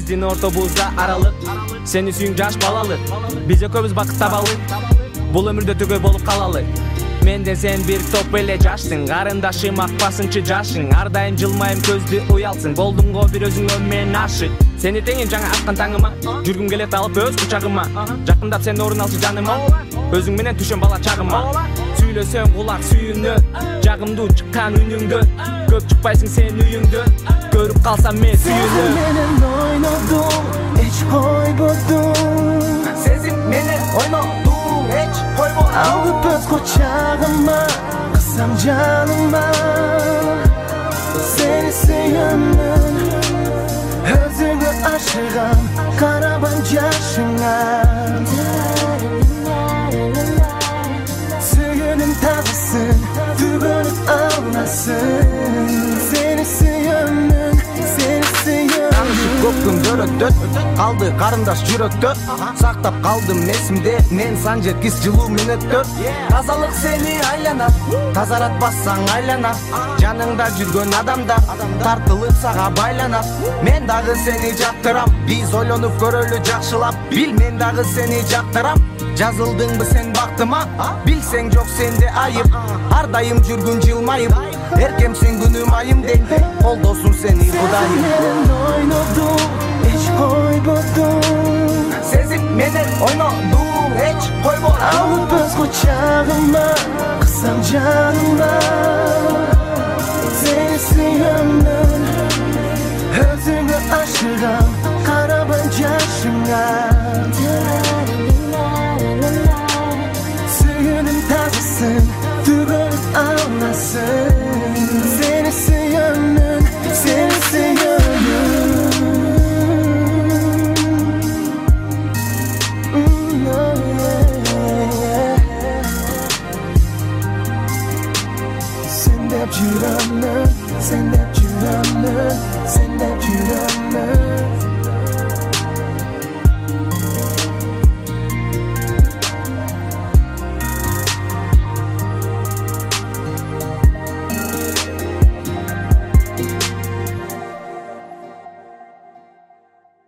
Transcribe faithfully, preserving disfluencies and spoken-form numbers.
Биздин ортобузда аралык, сени сүйүң жаш балалы. Биз экөөбүз бакыт табалы, бул өмүрдө төгөй болуп калалы. Менден сен бир топ эле жаштың, карындашым ак басынчы жашың. Ар дайым жылмайым көздү уялсың, болдуң го бир өзүңө мен ашык. Сени теңин жаңа аткан таңыма, жүргүм келет алып өз кучагыма. Жакындап сен орун алчы жаныма, өзүң менен түшөм бала чагыма. Сүйлөсөң кулак сүйүнө, жагымдуу чыккан үнүңдө. Көп чыкпайсың сен үйүңдө, көрүп калсам мен сүйүнө. Менен ойнодуң, эч койбодуң. Сезим менен ойнодуң, эч койбодуң. Алып өз кучагыма, кысам жаныма. Сени сүйөмүн, өзүңө ашыгам, карабан жашыңа. Сүйгөнүм тазысын, түгөнүп аласың. Сени сүйөмүн, сени сүйөмүн. Танышып көп күн дөөрөттөт, калды карындаш жүрөктө. Сактап калдым эсимде, мен сан жеткис жылуу мүнөттөр. Тазалык сени айланат, тазаратпасаң айланат. Жаныңда жүргөн адамда тартылып сага байланат. Мен дагы сени жактырам, биз ойлонуп көрөлү жакшылап. Бил, мен дагы сени жактырам. Жазылдыңбы сен бактыма, билсең жок сенде айып. Ар дайым жүргүн жылмайып, эркемсиң күнүм айым дейм. Колдосун сени Кудайым. Менен ойнодуң, эч койбодуң. Сезим менен ойнодуң, эч койбодуң. Алып өз кучагыма, кысам жаныма. Сени сүйөмүн, өзүңө ашыгам, карабан жашыңа. Сүйгөнүм тазысын, түгөнүп аласың. Сени сүйөмүн, сени сүйөмүн. Sen de жүрөмүн, sen de